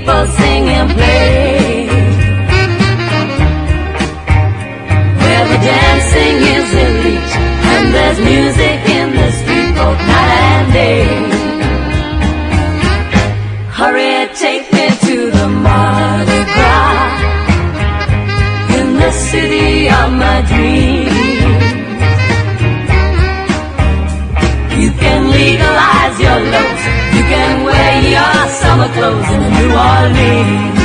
people sing and play, where the dancing is elite and there's music in the street both night and day. Hurry, take me to the Mardi Gras, in the city of my dreams. You can legalize your loaves, you can wear your summer clothes in New Orleans.